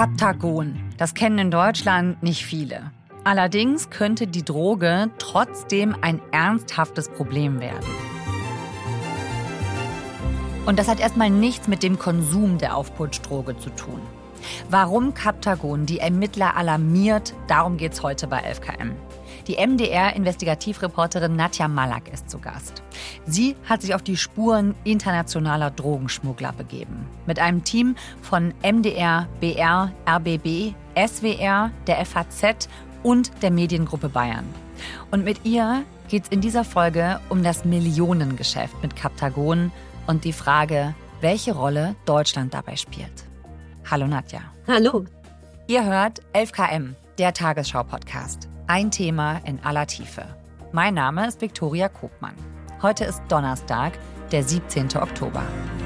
Captagon, das kennen in Deutschland nicht viele. Allerdings könnte die Droge trotzdem ein ernsthaftes Problem werden. Und das hat erstmal nichts mit dem Konsum der Aufputschdroge zu tun. Warum Captagon die Ermittler alarmiert, darum geht's heute bei 11KM. Die MDR-Investigativreporterin Nadja Malak ist zu Gast. Sie hat sich auf die Spuren internationaler Drogenschmuggler begeben. Mit einem Team von MDR, BR, RBB, SWR, der FAZ und der Mediengruppe Bayern. Und mit ihr geht's in dieser Folge um das Millionengeschäft mit Captagon und die Frage, welche Rolle Deutschland dabei spielt. Hallo Nadja. Hallo. Ihr hört 11KM, der Tagesschau-Podcast. Ein Thema in aller Tiefe. Mein Name ist Viktoria Kopmann. Heute ist Donnerstag, der 17. Oktober.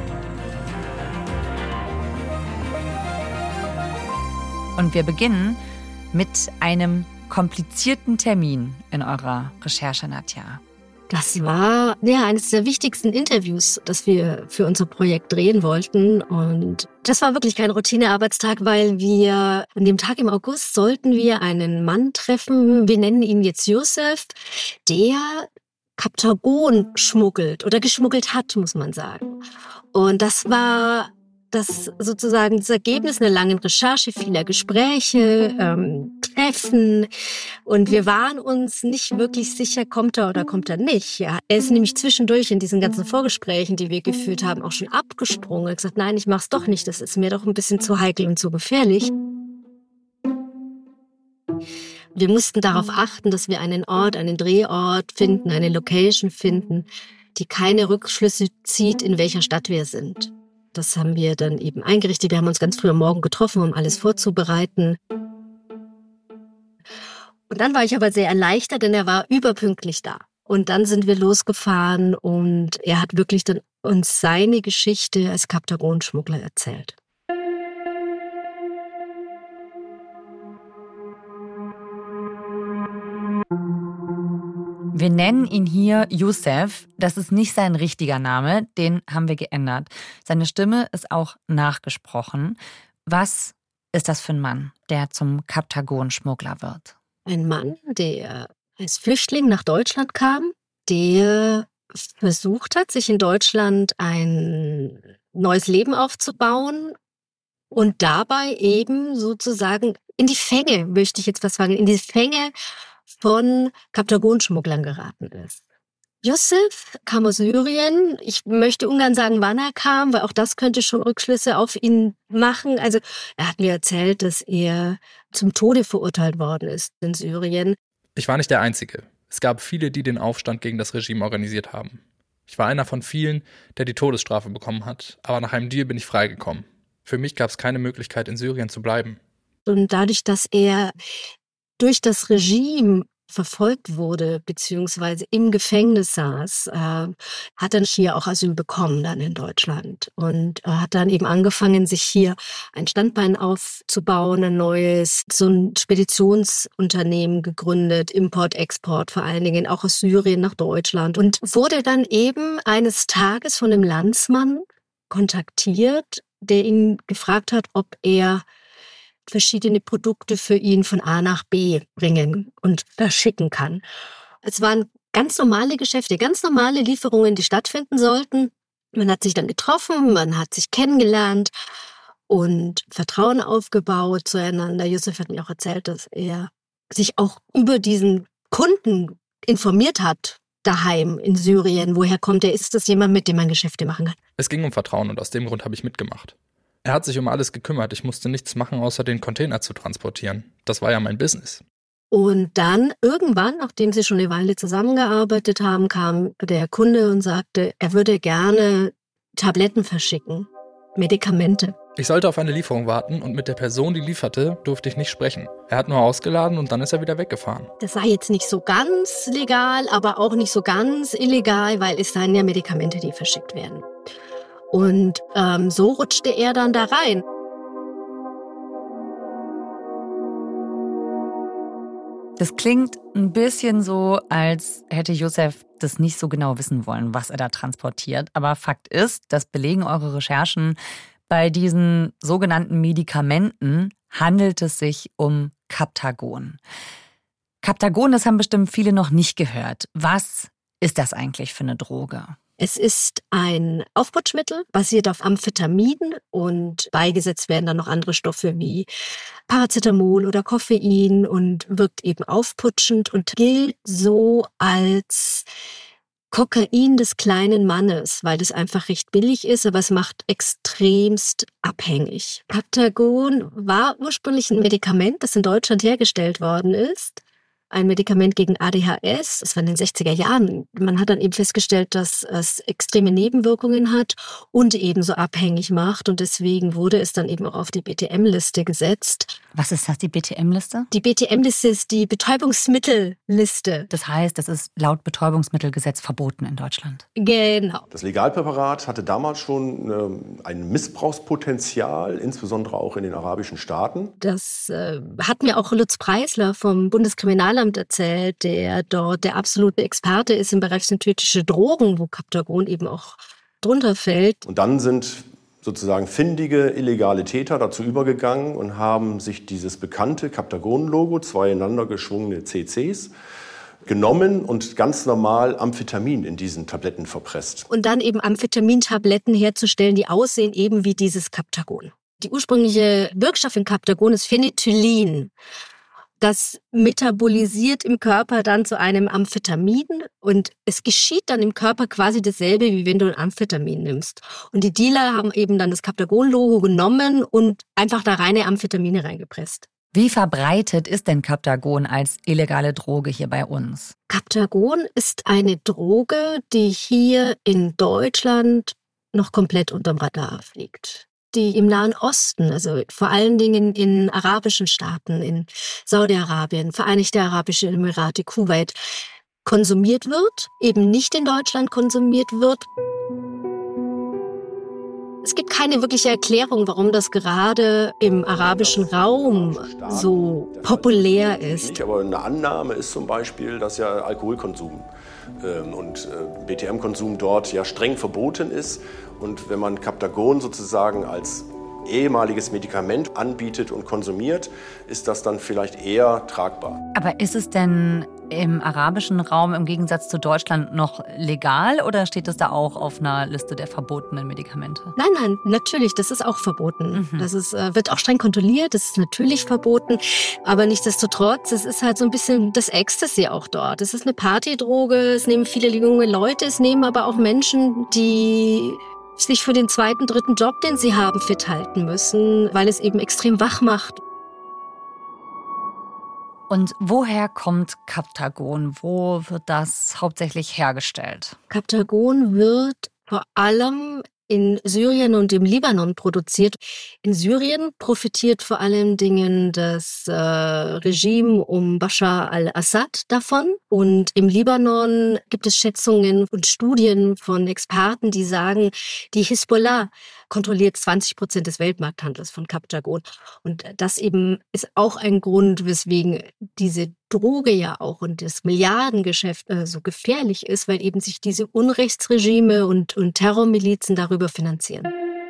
Und wir beginnen mit einem komplizierten Termin in eurer Recherche, Nadja. Das war eines der wichtigsten Interviews, das wir für unser Projekt drehen wollten. Und das war wirklich kein Routinearbeitstag, weil wir an dem Tag im August sollten wir einen Mann treffen, wir nennen ihn jetzt Yusuf, der Captagon schmuggelt oder geschmuggelt hat, muss man sagen. Und das war das sozusagen das Ergebnis einer langen Recherche, vieler Gespräche, Treffen. Und wir waren uns nicht wirklich sicher, kommt er oder kommt er nicht. Ja, er ist nämlich zwischendurch in diesen ganzen Vorgesprächen, die wir geführt haben, auch schon abgesprungen. Er hat gesagt, nein, ich mach's doch nicht. Das ist mir doch ein bisschen zu heikel und zu gefährlich. Wir mussten darauf achten, dass wir einen Ort, einen Drehort finden, eine Location finden, die keine Rückschlüsse zieht, in welcher Stadt wir sind. Das haben wir dann eben eingerichtet. Wir haben uns ganz früh am Morgen getroffen, um alles vorzubereiten. Und dann war ich aber sehr erleichtert, denn er war überpünktlich da. Und dann sind wir losgefahren und er hat wirklich dann uns seine Geschichte als Captagon-Schmuggler erzählt. Wir nennen ihn hier Yusuf. Das ist nicht sein richtiger Name, den haben wir geändert. Seine Stimme ist auch nachgesprochen. Was ist das für ein Mann, der zum Captagon-Schmuggler wird? Ein Mann, der als Flüchtling nach Deutschland kam, der versucht hat, sich in Deutschland ein neues Leben aufzubauen und dabei eben sozusagen in die Fänge, möchte ich jetzt was sagen, in die Fänge von Captagon-Schmugglern geraten ist. Yusuf kam aus Syrien. Ich möchte ungern sagen, wann er kam, weil auch das könnte schon Rückschlüsse auf ihn machen. Also er hat mir erzählt, dass er zum Tode verurteilt worden ist in Syrien. Ich war nicht der Einzige. Es gab viele, die den Aufstand gegen das Regime organisiert haben. Ich war einer von vielen, der die Todesstrafe bekommen hat. Aber nach einem Deal bin ich freigekommen. Für mich gab es keine Möglichkeit, in Syrien zu bleiben. Und dadurch, dass er durch das Regime verfolgt wurde, beziehungsweise im Gefängnis saß, hat er hier auch Asyl bekommen dann in Deutschland und hat dann eben angefangen, sich hier ein Standbein aufzubauen, ein neues, so ein Speditionsunternehmen gegründet, Import, Export, vor allen Dingen auch aus Syrien nach Deutschland und wurde dann eben eines Tages von einem Landsmann kontaktiert, der ihn gefragt hat, ob er verschiedene Produkte für ihn von A nach B bringen und verschicken kann. Es waren ganz normale Geschäfte, ganz normale Lieferungen, die stattfinden sollten. Man hat sich dann getroffen, man hat sich kennengelernt und Vertrauen aufgebaut zueinander. Yusuf hat mir auch erzählt, dass er sich auch über diesen Kunden informiert hat, daheim in Syrien. Woher kommt er? Ist das jemand, mit dem man Geschäfte machen kann? Es ging um Vertrauen und aus dem Grund habe ich mitgemacht. Er hat sich um alles gekümmert. Ich musste nichts machen, außer den Container zu transportieren. Das war ja mein Business. Und dann irgendwann, nachdem sie schon eine Weile zusammengearbeitet haben, kam der Kunde und sagte, er würde gerne Tabletten verschicken, Medikamente. Ich sollte auf eine Lieferung warten und mit der Person, die lieferte, durfte ich nicht sprechen. Er hat nur ausgeladen und dann ist er wieder weggefahren. Das war jetzt nicht so ganz legal, aber auch nicht so ganz illegal, weil es seien ja Medikamente, die verschickt werden. Und so rutschte er dann da rein. Das klingt ein bisschen so, als hätte Yusuf das nicht so genau wissen wollen, was er da transportiert. Aber Fakt ist, das belegen eure Recherchen, bei diesen sogenannten Medikamenten handelt es sich um Captagon. Captagon, das haben bestimmt viele noch nicht gehört. Was ist das eigentlich für eine Droge? Es ist ein Aufputschmittel, basiert auf Amphetaminen und beigesetzt werden dann noch andere Stoffe wie Paracetamol oder Koffein und wirkt eben aufputschend und gilt so als Kokain des kleinen Mannes, weil das einfach recht billig ist, aber es macht extremst abhängig. Captagon war ursprünglich ein Medikament, das in Deutschland hergestellt worden ist. Ein Medikament gegen ADHS, das war in den 60er Jahren. Man hat dann eben festgestellt, dass es extreme Nebenwirkungen hat und eben so abhängig macht. Und deswegen wurde es dann eben auch auf die BTM-Liste gesetzt. Was ist das, die BTM-Liste? Die BTM-Liste ist die Betäubungsmittelliste. Das heißt, das ist laut Betäubungsmittelgesetz verboten in Deutschland. Genau. Das Legalpräparat hatte damals schon ein Missbrauchspotenzial, insbesondere auch in den arabischen Staaten. Das hat mir auch Lutz Preisler vom Bundeskriminalamt erzählt, der dort der absolute Experte ist im Bereich synthetische Drogen, wo Captagon eben auch drunter fällt. Und dann sind sozusagen findige, illegale Täter dazu übergegangen und haben sich dieses bekannte Captagon-Logo, zwei ineinander geschwungene CCs, genommen und ganz normal Amphetamin in diesen Tabletten verpresst. Und dann eben Amphetamintabletten herzustellen, die aussehen eben wie dieses Captagon. Die ursprüngliche Wirkstoff in Captagon ist Phenethylin. Das metabolisiert im Körper dann zu einem Amphetamin und es geschieht dann im Körper quasi dasselbe, wie wenn du ein Amphetamin nimmst. Und die Dealer haben eben dann das Captagon-Logo genommen und einfach da reine Amphetamine reingepresst. Wie verbreitet ist denn Captagon als illegale Droge hier bei uns? Captagon ist eine Droge, die hier in Deutschland noch komplett unterm Radar fliegt. Die im Nahen Osten, also vor allen Dingen in arabischen Staaten, in Saudi-Arabien, Vereinigte Arabische Emirate, Kuwait, konsumiert wird, eben nicht in Deutschland konsumiert wird. Es gibt keine wirkliche Erklärung, warum das gerade im arabischen Raum so populär ist. Aber eine Annahme ist zum Beispiel, dass ja Alkoholkonsum und BTM-Konsum dort ja streng verboten ist. Und wenn man Captagon sozusagen als ehemaliges Medikament anbietet und konsumiert, ist das dann vielleicht eher tragbar. Aber ist es denn im arabischen Raum im Gegensatz zu Deutschland noch legal oder steht es da auch auf einer Liste der verbotenen Medikamente? Nein, natürlich, das ist auch verboten. Das wird auch streng kontrolliert, das ist natürlich verboten. Aber nichtsdestotrotz, es ist halt so ein bisschen das Ecstasy auch dort. Es ist eine Partydroge, es nehmen viele junge Leute, es nehmen aber auch Menschen, die sich für den zweiten, dritten Job, den sie haben, fit halten müssen, weil es eben extrem wach macht. Und woher kommt Captagon? Wo wird das hauptsächlich hergestellt? Captagon wird vor allem in Syrien und im Libanon produziert. In Syrien profitiert vor allen Dingen das Regime um Bashar al-Assad davon. Und im Libanon gibt es Schätzungen und Studien von Experten, die sagen, die Hisbollah kontrolliert 20% des Weltmarkthandels von Captagon. Und das eben ist auch ein Grund, weswegen diese Droge ja auch und das Milliardengeschäft so gefährlich ist, weil eben sich diese Unrechtsregime und Terrormilizen darüber finanzieren.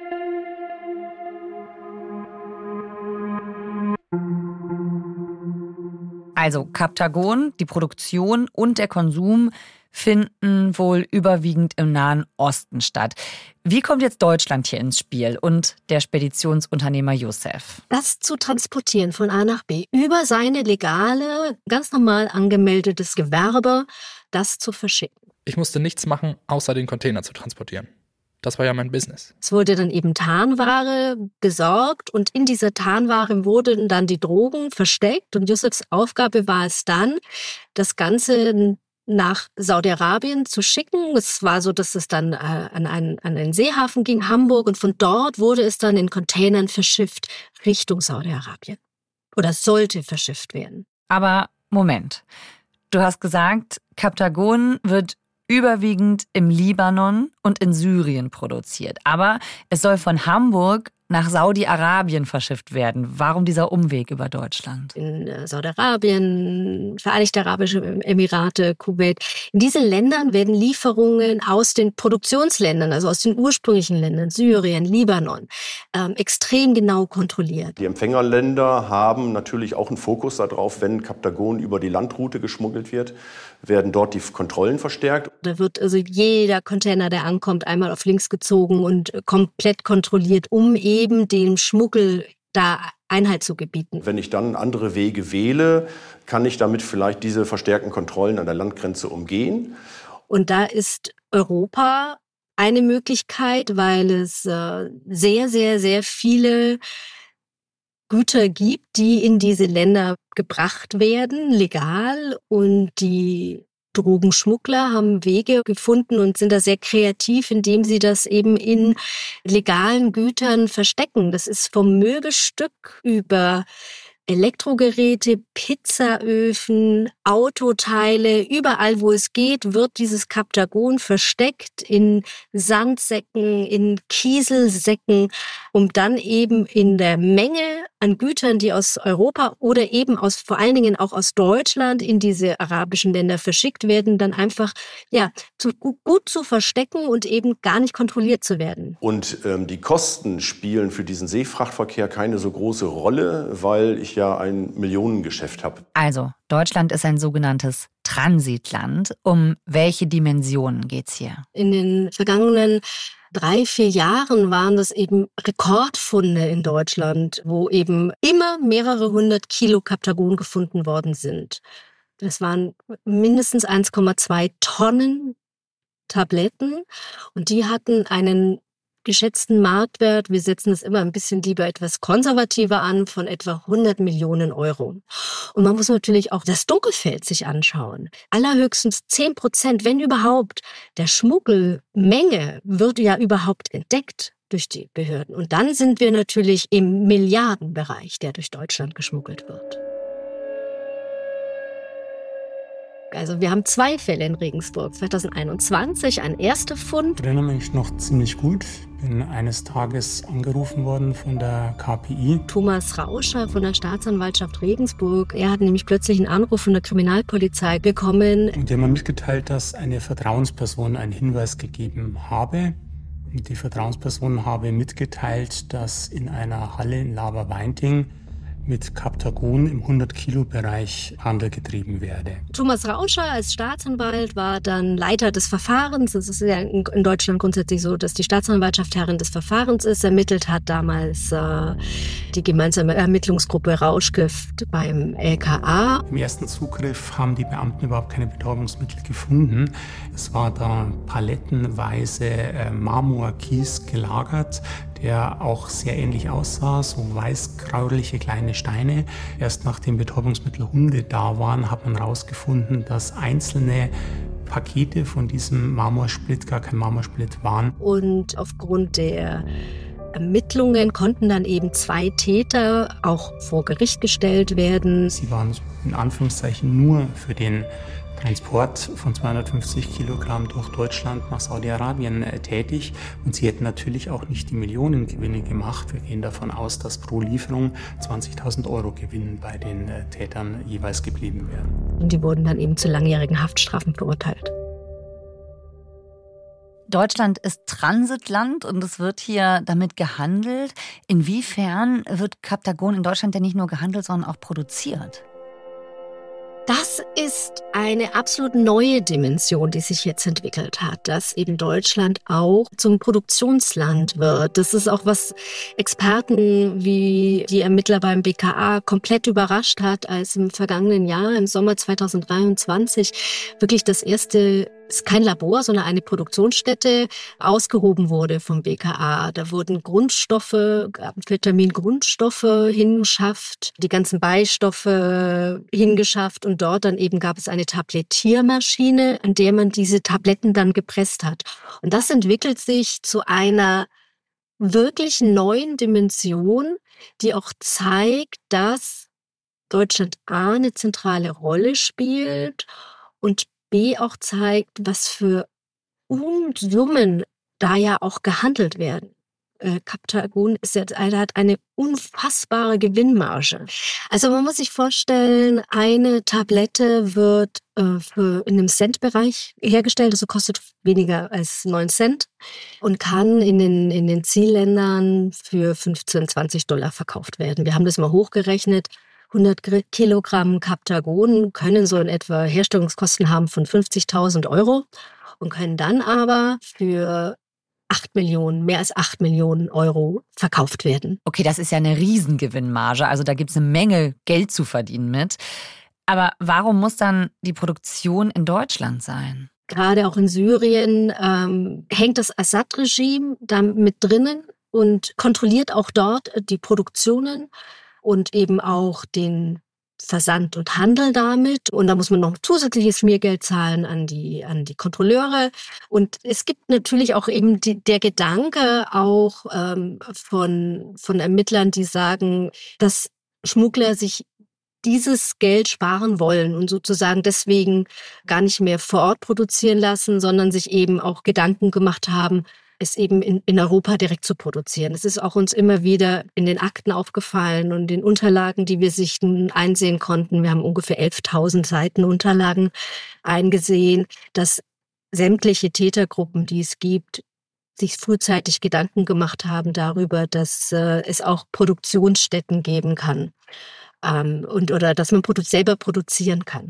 Also Captagon, die Produktion und der Konsum finden wohl überwiegend im Nahen Osten statt. Wie kommt jetzt Deutschland hier ins Spiel und der Speditionsunternehmer Youssef? Das zu transportieren von A nach B über seine legale, ganz normal angemeldetes Gewerbe, das zu verschicken. Ich musste nichts machen, außer den Container zu transportieren. Das war ja mein Business. Es wurde dann eben Tarnware gesorgt und in dieser Tarnware wurden dann die Drogen versteckt und Youssefs Aufgabe war es dann, das Ganze nach Saudi-Arabien zu schicken. Es war so, dass es dann an einen Seehafen ging, Hamburg, und von dort wurde es dann in Containern verschifft Richtung Saudi-Arabien. Oder sollte verschifft werden. Aber Moment, du hast gesagt, Captagon wird überwiegend im Libanon und in Syrien produziert. Aber es soll von Hamburg nach Saudi-Arabien verschifft werden. Warum dieser Umweg über Deutschland? In Saudi-Arabien, Vereinigte Arabische Emirate, Kuwait. In diesen Ländern werden Lieferungen aus den Produktionsländern, also aus den ursprünglichen Ländern, Syrien, Libanon, extrem genau kontrolliert. Die Empfängerländer haben natürlich auch einen Fokus darauf, wenn Captagon über die Landroute geschmuggelt wird, werden dort die Kontrollen verstärkt. Da wird also jeder Container, der ankommt, einmal auf links gezogen und komplett kontrolliert, um eben dem Schmuggel da Einhalt zu gebieten. Wenn ich dann andere Wege wähle, kann ich damit vielleicht diese verstärkten Kontrollen an der Landgrenze umgehen. Und da ist Europa eine Möglichkeit, weil es sehr, sehr, sehr viele Güter gibt, die in diese Länder gebracht werden, legal. Und die Drogenschmuggler haben Wege gefunden und sind da sehr kreativ, indem sie das eben in legalen Gütern verstecken. Das ist vom Möbelstück über Elektrogeräte, Pizzaöfen, Autoteile, überall wo es geht, wird dieses Captagon versteckt in Sandsäcken, in Kieselsäcken, um dann eben in der Menge an Gütern, die aus Europa oder eben vor allen Dingen auch aus Deutschland in diese arabischen Länder verschickt werden, dann einfach gut zu verstecken und eben gar nicht kontrolliert zu werden. Und die Kosten spielen für diesen Seefrachtverkehr keine so große Rolle, weil ich ja ein Millionengeschäft habe. Also, Deutschland ist ein sogenanntes Transitland. Um welche Dimensionen geht's hier? In den vergangenen 3-4 Jahren waren das eben Rekordfunde in Deutschland, wo eben immer mehrere 100 Kilo Captagon gefunden worden sind. Das waren mindestens 1,2 Tonnen Tabletten und die hatten einen geschätzten Marktwert, wir setzen es immer ein bisschen lieber etwas konservativer an, von etwa 100 Millionen Euro. Und man muss natürlich auch das Dunkelfeld sich anschauen. Allerhöchstens 10%, wenn überhaupt, der Schmuggelmenge wird ja überhaupt entdeckt durch die Behörden. Und dann sind wir natürlich im Milliardenbereich, der durch Deutschland geschmuggelt wird. Also wir haben 2 Fälle in Regensburg. 2021 ein erster Fund. Ich erinnere mich noch ziemlich gut. Ich bin eines Tages angerufen worden von der KPI. Thomas Rauscher von der Staatsanwaltschaft Regensburg. Er hat nämlich plötzlich einen Anruf von der Kriminalpolizei bekommen. Und die haben mir mitgeteilt, dass eine Vertrauensperson einen Hinweis gegeben habe. Und die Vertrauensperson habe mitgeteilt, dass in einer Halle in Laberweinting mit Captagon im 100-Kilo-Bereich Handel getrieben werde. Thomas Rauscher als Staatsanwalt war dann Leiter des Verfahrens. Es ist ja in Deutschland grundsätzlich so, dass die Staatsanwaltschaft Herrin des Verfahrens ist. Ermittelt hat damals die gemeinsame Ermittlungsgruppe Rauschgift beim LKA. Im ersten Zugriff haben die Beamten überhaupt keine Betäubungsmittel gefunden. Es war da palettenweise Marmorkies gelagert, der auch sehr ähnlich aussah, so weiß-gräuliche kleine Steine. Erst nachdem Betäubungsmittelhunde da waren, hat man herausgefunden, dass einzelne Pakete von diesem Marmorsplit gar kein Marmorsplit waren. Und aufgrund der Ermittlungen konnten dann eben 2 Täter auch vor Gericht gestellt werden. Sie waren in Anführungszeichen nur für den Transport von 250 Kilogramm durch Deutschland nach Saudi-Arabien tätig. Und sie hätten natürlich auch nicht die Millionengewinne gemacht. Wir gehen davon aus, dass pro Lieferung 20.000 Euro Gewinn bei den Tätern jeweils geblieben wären. Und die wurden dann eben zu langjährigen Haftstrafen verurteilt. Deutschland ist Transitland und es wird hier damit gehandelt. Inwiefern wird Captagon in Deutschland denn nicht nur gehandelt, sondern auch produziert? Das ist eine absolut neue Dimension, die sich jetzt entwickelt hat, dass eben Deutschland auch zum Produktionsland wird. Das ist auch, was Experten wie die Ermittler beim BKA komplett überrascht hat, als im vergangenen Jahr, im Sommer 2023, wirklich das erste, ist kein Labor, sondern eine Produktionsstätte ausgehoben wurde vom BKA. Da wurden Grundstoffe, Amphetamin-Grundstoffe hingeschafft, die ganzen Beistoffe hingeschafft und dort dann eben gab es eine Tablettiermaschine, an der man diese Tabletten dann gepresst hat. Und das entwickelt sich zu einer wirklich neuen Dimension, die auch zeigt, dass Deutschland eine zentrale Rolle spielt und B auch zeigt, was für Unsummen da ja auch gehandelt werden. Captagon hat eine unfassbare Gewinnmarge. Also man muss sich vorstellen, eine Tablette wird in einem Centbereich hergestellt, also kostet weniger als 9 Cent und kann in den Zielländern für $15-20 verkauft werden. Wir haben das mal hochgerechnet. 100 Kilogramm Captagon können so in etwa Herstellungskosten haben von 50.000 € und können dann aber für mehr als 8 Millionen € verkauft werden. Okay, das ist ja eine Riesengewinnmarge, also da gibt es eine Menge Geld zu verdienen mit. Aber warum muss dann die Produktion in Deutschland sein? Gerade auch in Syrien hängt das Assad-Regime da mit drinnen und kontrolliert auch dort die Produktionen und eben auch den Versand und Handel damit. Und da muss man noch zusätzliches Schmiergeld zahlen an die Kontrolleure. Und es gibt natürlich auch eben der Gedanke auch von Ermittlern, die sagen, dass Schmuggler sich dieses Geld sparen wollen und sozusagen deswegen gar nicht mehr vor Ort produzieren lassen, sondern sich eben auch Gedanken gemacht haben, es eben in Europa direkt zu produzieren. Es ist auch uns immer wieder in den Akten aufgefallen und den Unterlagen, die wir sichten, einsehen konnten. Wir haben ungefähr 11.000 Seiten Unterlagen eingesehen, dass sämtliche Tätergruppen, die es gibt, sich frühzeitig Gedanken gemacht haben darüber, dass es auch Produktionsstätten geben kann oder dass man selber produzieren kann.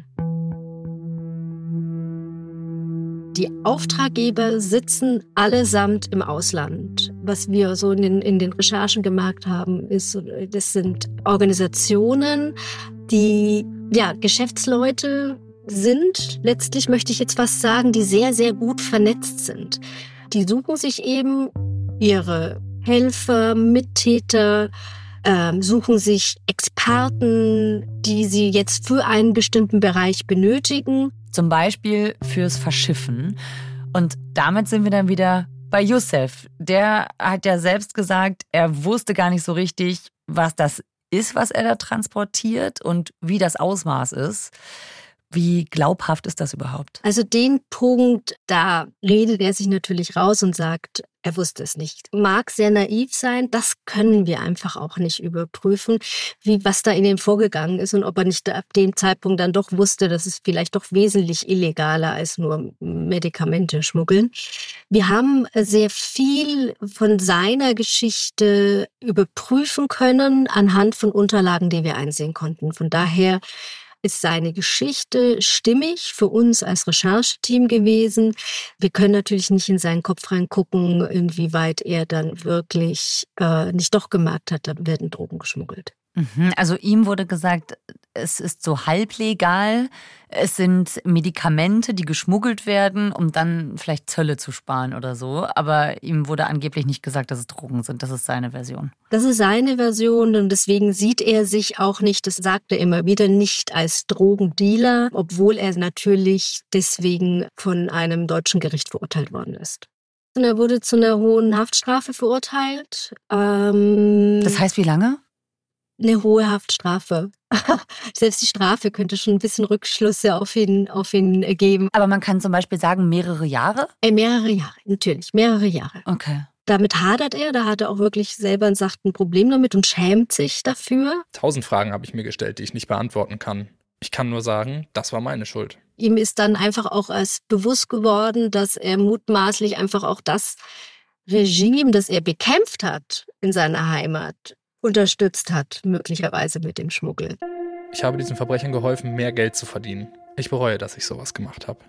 Die Auftraggeber sitzen allesamt im Ausland. Was wir so in den Recherchen gemerkt haben, das sind Organisationen, die Geschäftsleute sind, letztlich möchte ich jetzt fast sagen, die sehr, sehr gut vernetzt sind. Die suchen sich eben ihre Helfer, Mittäter, suchen sich Experten, die sie jetzt für einen bestimmten Bereich benötigen. Zum Beispiel fürs Verschiffen. Und damit sind wir dann wieder bei Youssef. Der hat ja selbst gesagt, er wusste gar nicht so richtig, was das ist, was er da transportiert und wie das Ausmaß ist. Wie glaubhaft ist das überhaupt? Also den Punkt, da redet er sich natürlich raus und sagt, er wusste es nicht. Mag sehr naiv sein, das können wir einfach auch nicht überprüfen, was da in ihm vorgegangen ist und ob er nicht ab dem Zeitpunkt dann doch wusste, dass es vielleicht doch wesentlich illegaler als nur Medikamente schmuggeln. Wir haben sehr viel von seiner Geschichte überprüfen können anhand von Unterlagen, die wir einsehen konnten. Von daher ist seine Geschichte stimmig für uns als Rechercheteam gewesen. Wir können natürlich nicht in seinen Kopf reingucken, inwieweit er dann wirklich nicht doch gemerkt hat, da werden Drogen geschmuggelt. Also ihm wurde gesagt, es ist so halblegal, es sind Medikamente, die geschmuggelt werden, um dann vielleicht Zölle zu sparen oder so. Aber ihm wurde angeblich nicht gesagt, dass es Drogen sind. Das ist seine Version. Das ist seine Version und deswegen sieht er sich auch nicht, das sagt er immer wieder, nicht als Drogendealer, obwohl er natürlich deswegen von einem deutschen Gericht verurteilt worden ist. Und er wurde zu einer hohen Haftstrafe verurteilt. Das heißt, wie lange? Eine hohe Haftstrafe. Selbst die Strafe könnte schon ein bisschen Rückschlüsse auf ihn geben. Aber man kann zum Beispiel sagen, mehrere Jahre? Mehrere Jahre, natürlich, mehrere Jahre. Okay. Damit hadert er, da hat er auch wirklich selber sagt, ein Problem damit und schämt sich dafür. 1000 Fragen habe ich mir gestellt, die ich nicht beantworten kann. Ich kann nur sagen, das war meine Schuld. Ihm ist dann einfach auch erst bewusst geworden, dass er mutmaßlich einfach auch das Regime, das er bekämpft hat in seiner Heimat, unterstützt hat, möglicherweise mit dem Schmuggel. Ich habe diesen Verbrechern geholfen, mehr Geld zu verdienen. Ich bereue, dass ich sowas gemacht habe.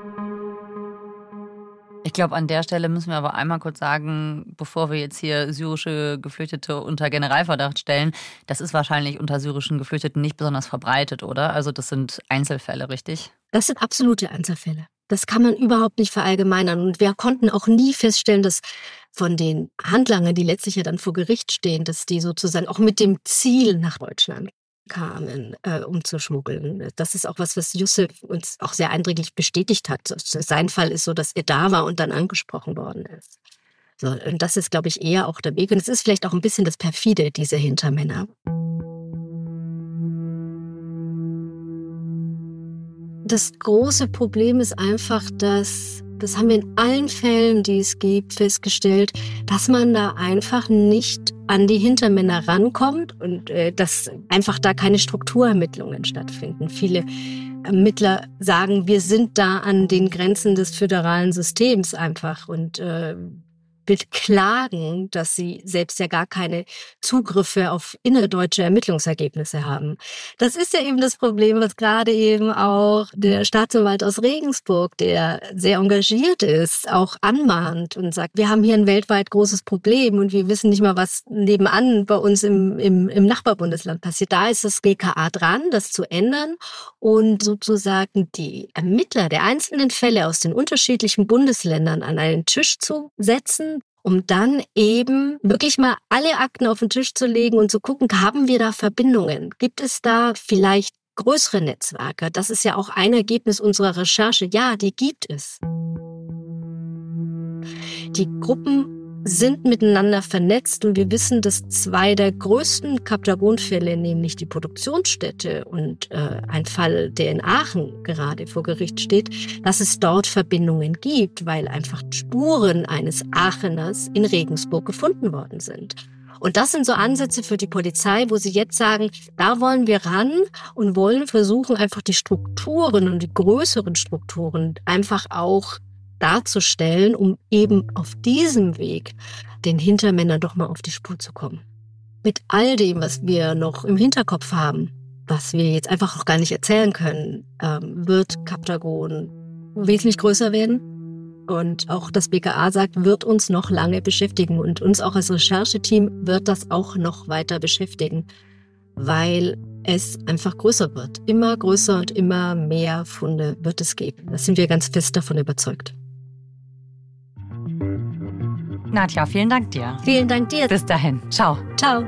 Ich glaube, an der Stelle müssen wir aber einmal kurz sagen, bevor wir jetzt hier syrische Geflüchtete unter Generalverdacht stellen, das ist wahrscheinlich unter syrischen Geflüchteten nicht besonders verbreitet, oder? Also das sind Einzelfälle, richtig? Das sind absolute Einzelfälle. Das kann man überhaupt nicht verallgemeinern. Und wir konnten auch nie feststellen, dass von den Handlangern, die letztlich ja dann vor Gericht stehen, dass die sozusagen auch mit dem Ziel nach Deutschland kamen, um zu schmuggeln. Das ist auch was Youssef uns auch sehr eindringlich bestätigt hat. Sein Fall ist so, dass er da war und dann angesprochen worden ist. So, und das ist, glaube ich, eher auch der Weg. Und es ist vielleicht auch ein bisschen das Perfide, diese Hintermänner. Das große Problem ist einfach, das haben wir in allen Fällen, die es gibt, festgestellt, dass man da einfach nicht an die Hintermänner rankommt und dass einfach da keine Strukturermittlungen stattfinden. Viele Ermittler sagen, wir sind da an den Grenzen des föderalen Systems einfach und beklagen, dass sie selbst ja gar keine Zugriffe auf innerdeutsche Ermittlungsergebnisse haben. Das ist ja eben das Problem, was gerade eben auch der Staatsanwalt aus Regensburg, der sehr engagiert ist, auch anmahnt und sagt, wir haben hier ein weltweit großes Problem und wir wissen nicht mal, was nebenan bei uns im Nachbarbundesland passiert. Da ist das BKA dran, das zu ändern und sozusagen die Ermittler der einzelnen Fälle aus den unterschiedlichen Bundesländern an einen Tisch zu setzen, um dann eben wirklich mal alle Akten auf den Tisch zu legen und zu gucken, haben wir da Verbindungen? Gibt es da vielleicht größere Netzwerke? Das ist ja auch ein Ergebnis unserer Recherche. Ja, die gibt es. Die Gruppen sind miteinander vernetzt und wir wissen, dass 2 der größten Kaptagon-Fälle, nämlich die Produktionsstätte und ein Fall, der in Aachen gerade vor Gericht steht, dass es dort Verbindungen gibt, weil einfach Spuren eines Aacheners in Regensburg gefunden worden sind. Und das sind so Ansätze für die Polizei, wo sie jetzt sagen, da wollen wir ran und wollen versuchen, einfach die Strukturen und die größeren Strukturen einfach auch darzustellen, um eben auf diesem Weg den Hintermännern doch mal auf die Spur zu kommen. Mit all dem, was wir noch im Hinterkopf haben, was wir jetzt einfach auch gar nicht erzählen können, wird Kaptagon wesentlich größer werden. Und auch das BKA sagt, wird uns noch lange beschäftigen. Und uns auch als Rechercheteam wird das auch noch weiter beschäftigen, weil es einfach größer wird. Immer größer und immer mehr Funde wird es geben. Da sind wir ganz fest davon überzeugt. Nadja, vielen Dank dir. Vielen Dank dir. Bis dahin. Ciao. Ciao.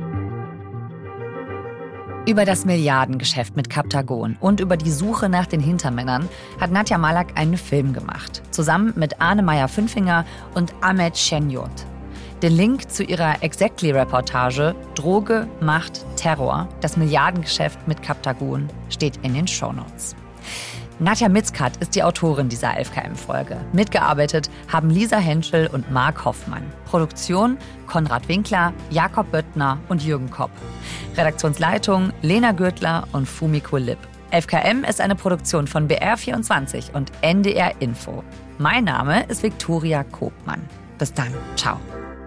Über das Milliardengeschäft mit Kaptagon und über die Suche nach den Hintermännern hat Nadja Malak einen Film gemacht, zusammen mit Arne Meyer-Fünfinger und Ahmet Şenyurt. Den Link zu ihrer Exactly-Reportage Droge, Macht, Terror, das Milliardengeschäft mit Kaptagon steht in den Shownotes. Nadja Mitzkat ist die Autorin dieser 11KM-Folge. Mitgearbeitet haben Lisa Henschel und Marc Hoffmann. Produktion Konrad Winkler, Jakob Böttner und Jürgen Kopp. Redaktionsleitung Lena Gürtler und Fumiko Lipp. 11KM ist eine Produktion von BR24 und NDR Info. Mein Name ist Viktoria Kobmann. Bis dann. Ciao.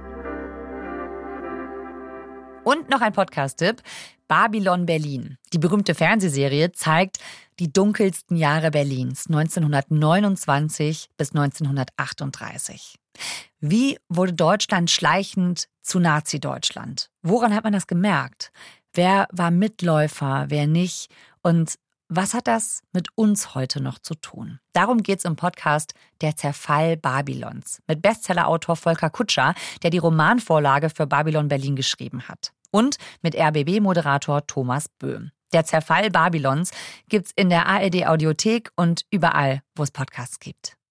Und noch ein Podcast-Tipp. Babylon Berlin. Die berühmte Fernsehserie zeigt die dunkelsten Jahre Berlins, 1929 bis 1938. Wie wurde Deutschland schleichend zu Nazi-Deutschland? Woran hat man das gemerkt? Wer war Mitläufer, wer nicht? Und was hat das mit uns heute noch zu tun? Darum geht's im Podcast Der Zerfall Babylons mit Bestsellerautor Volker Kutscher, der die Romanvorlage für Babylon Berlin geschrieben hat. Und mit RBB-Moderator Thomas Böhm. Der Zerfall Babylons gibt's in der ARD-Audiothek und überall, wo es Podcasts gibt.